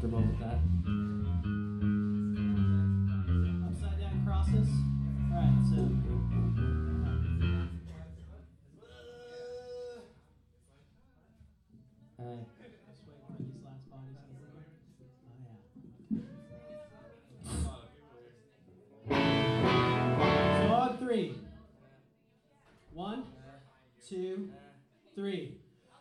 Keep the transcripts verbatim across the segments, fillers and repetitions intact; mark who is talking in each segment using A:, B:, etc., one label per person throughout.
A: comfortable with that. Upside down crosses. All right, so. All right. Just wait for these last bodies. Oh yeah. So on three. One, two, three.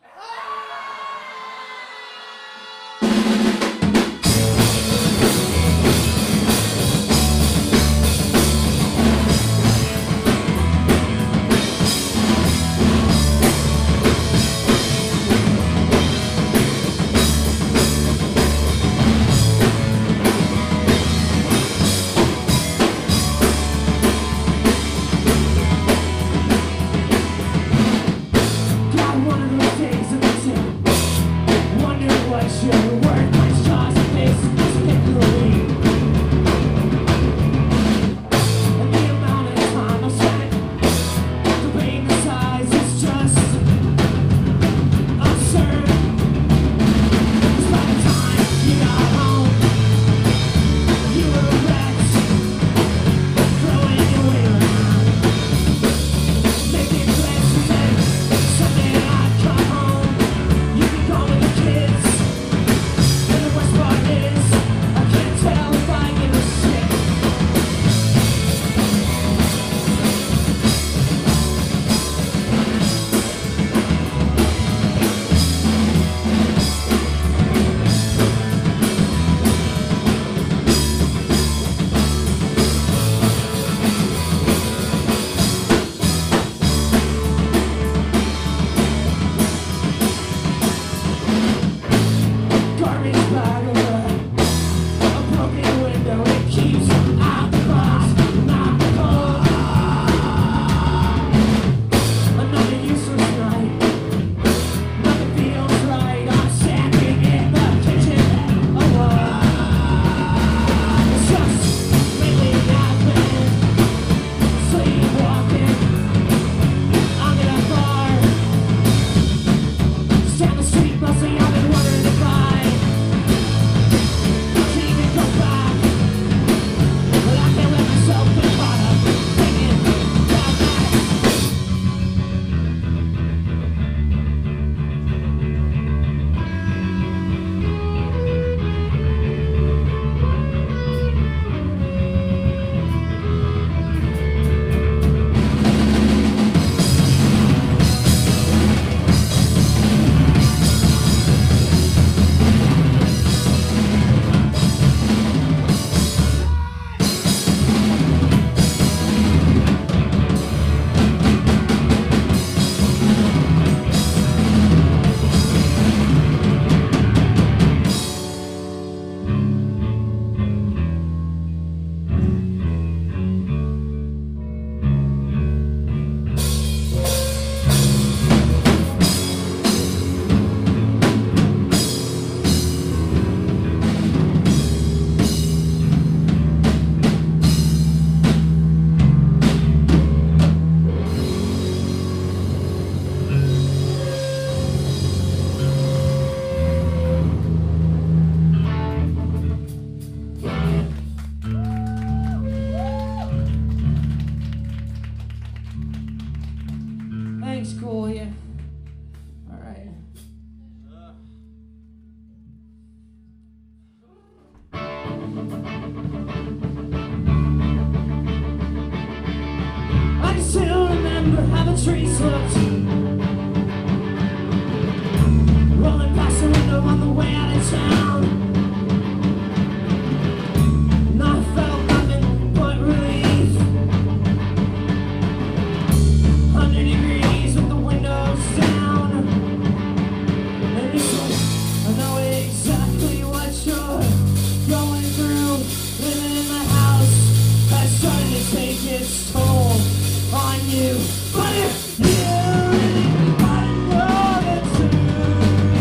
A: Trees looked rolling past the window on the way out of town, and I felt nothing but relief. Hundred degrees with the windows down, and you said, I know exactly what you're going through. Living in the house has started to take its toll on you. But if you really gotta know the truth,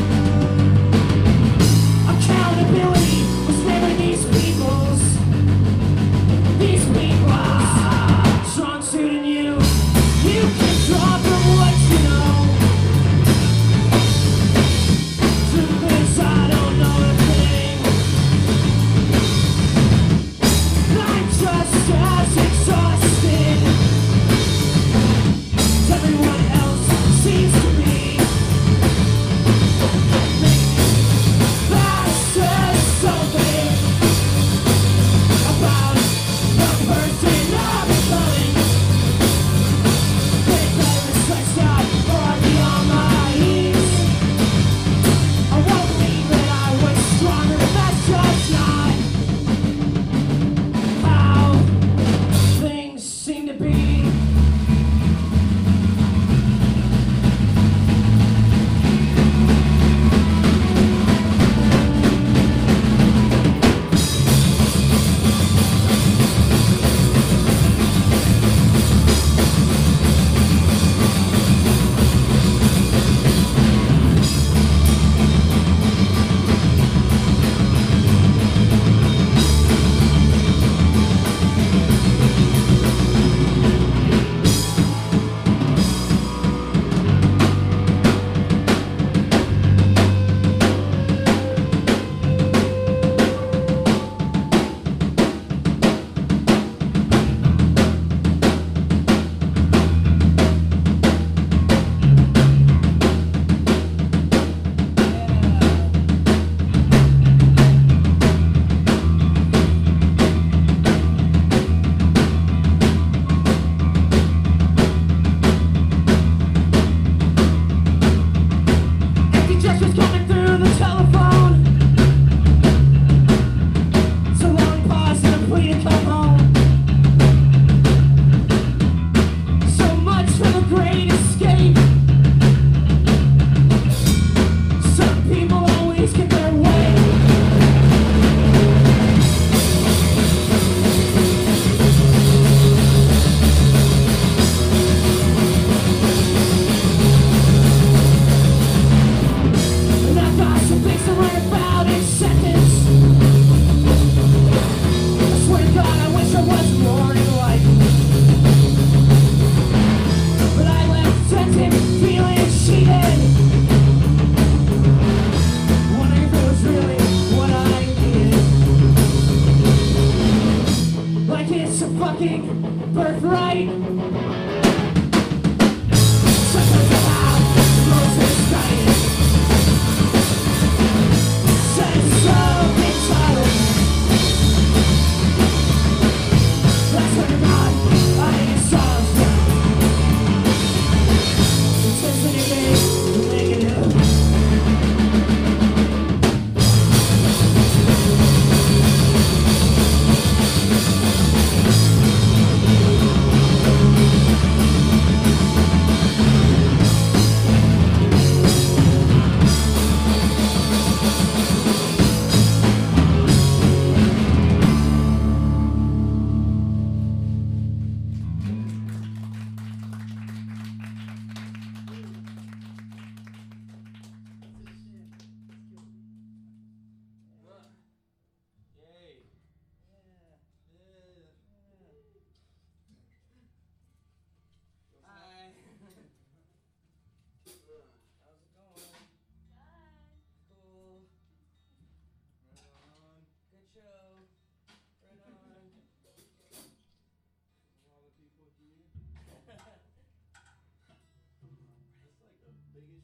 A: accountability was never these people's, these people's strong suit in you. You can draw from what you know. Truth is, I don't know a thing.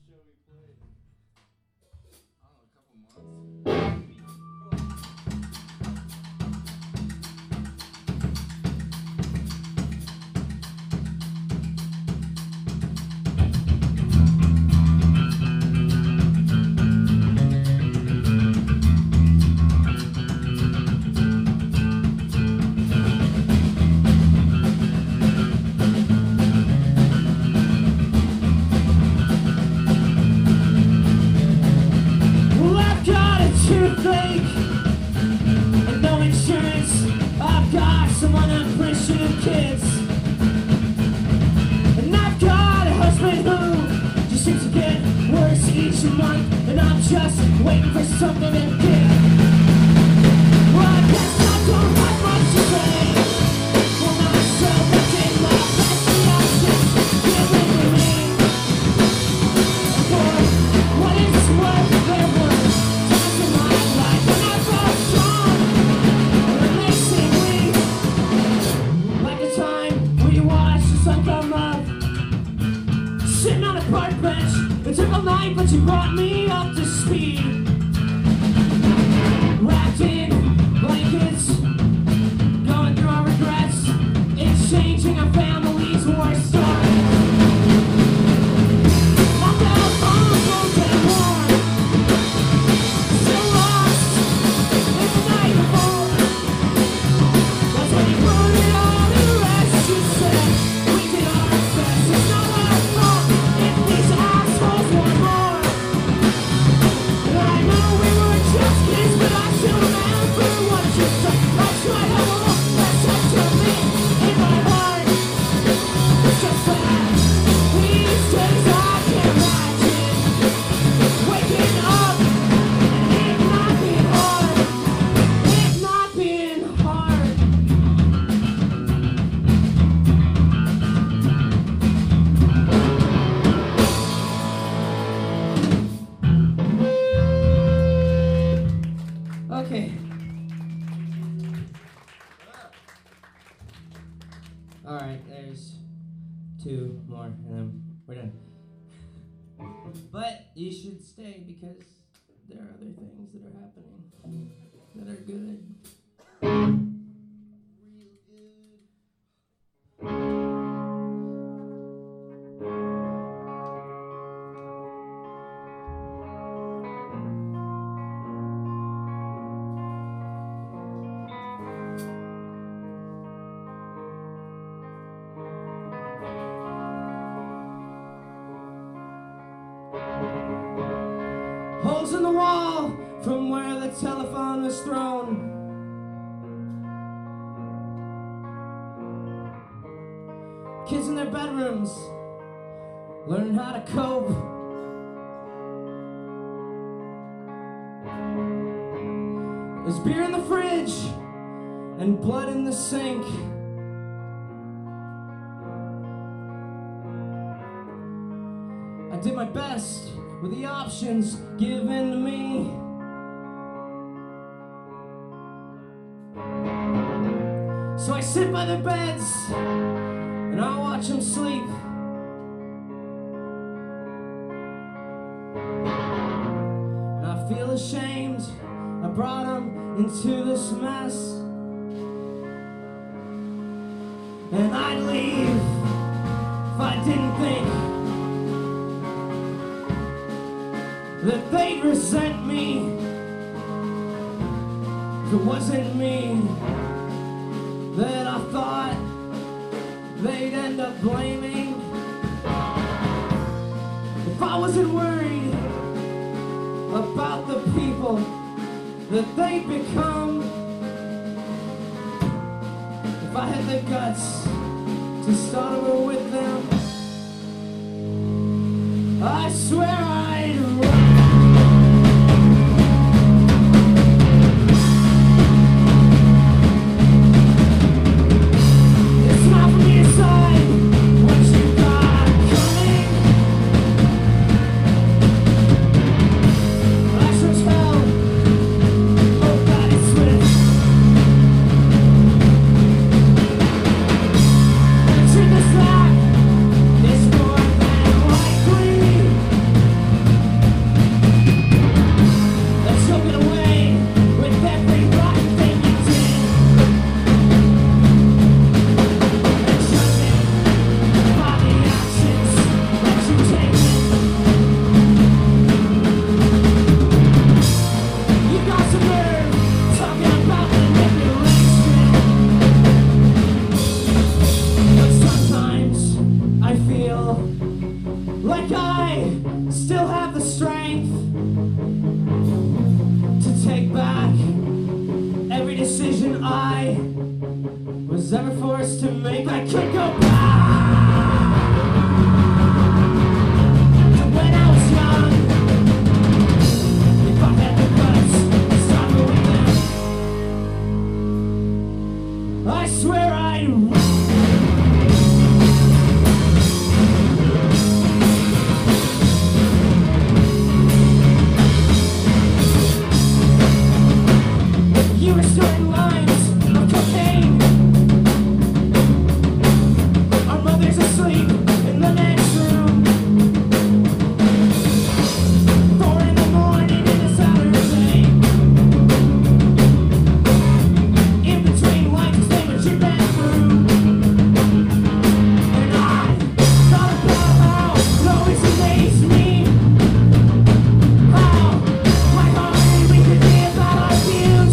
A: Well, I've got a toothache and no insurance. I've got some unappreciative kids, and I've got a husband who just seems to get worse each month, and I'm just waiting for something to give. Well, I guess I don't have much to say for myself. I take my best reactions given to me. For what it's worth, there were times in my life when I felt strong, but it makes me weak. Like the time when you watched the sun come up, sitting on a park bench. It took all night, but you brought me up to speed. Wrapped in blankets, going through our regrets, exchanging our family's war stories. Locked out on the road and warm, still lost in the night before. That's when you put it all to rest. You said we did our best. It's not our fault if these assholes want more. And I know we were just kids, but I still remember what you said. I tried to hold on, that's up to me in my heart. It's just that these days I can't imagine waking up and it not being hard, it not being hard. Okay. All right, there's two more, and then we're done. But you should stay because there are other things that are happening that are good. Real good. Holes in the wall from where the telephone was thrown. Kids in their bedrooms learning how to cope. There's beer in the fridge and blood in the sink. I did my best with the options given to me. So I sit by their beds and I watch them sleep. And I feel ashamed I brought them into this mess. And I'd leave if I didn't think that they'd resent me. If it wasn't me that I thought they'd end up blaming. If I wasn't worried about the people that they'd become. If I had the guts to start over with them, I swear I'd run. feel like I still have the strength to take back every decision I was ever forced to make. I could go back to when I was young. If I had the guts to start moving them, I swear I'd you were storing lines of cocaine. Our mother's asleep in the next room. Four in the morning in a Saturday. In between lines of stay what you've been through. And I thought about how it always amazed me how lighthearted we could be about our views.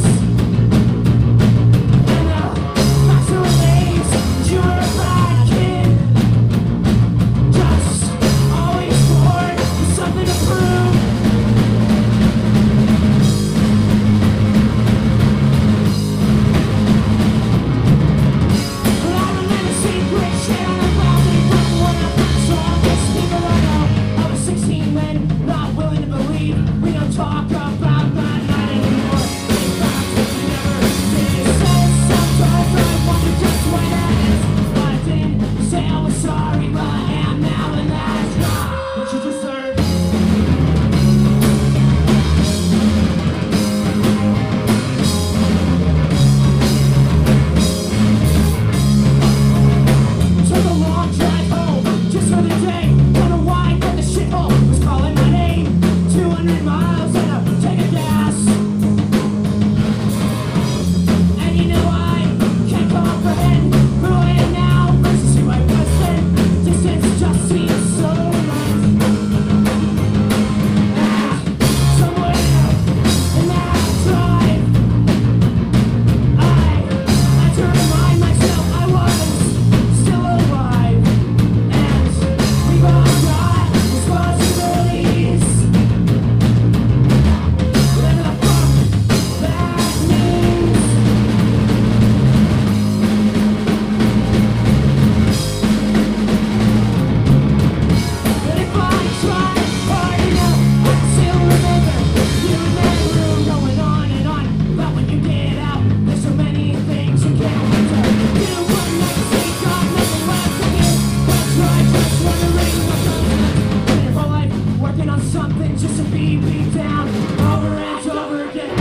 A: Just to be beat down over and over again.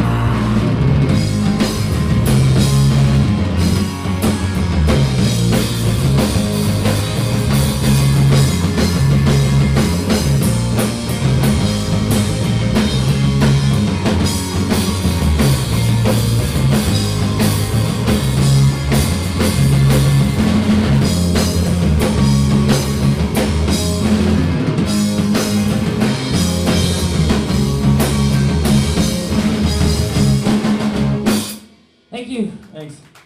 A: Thank you.
B: Thanks.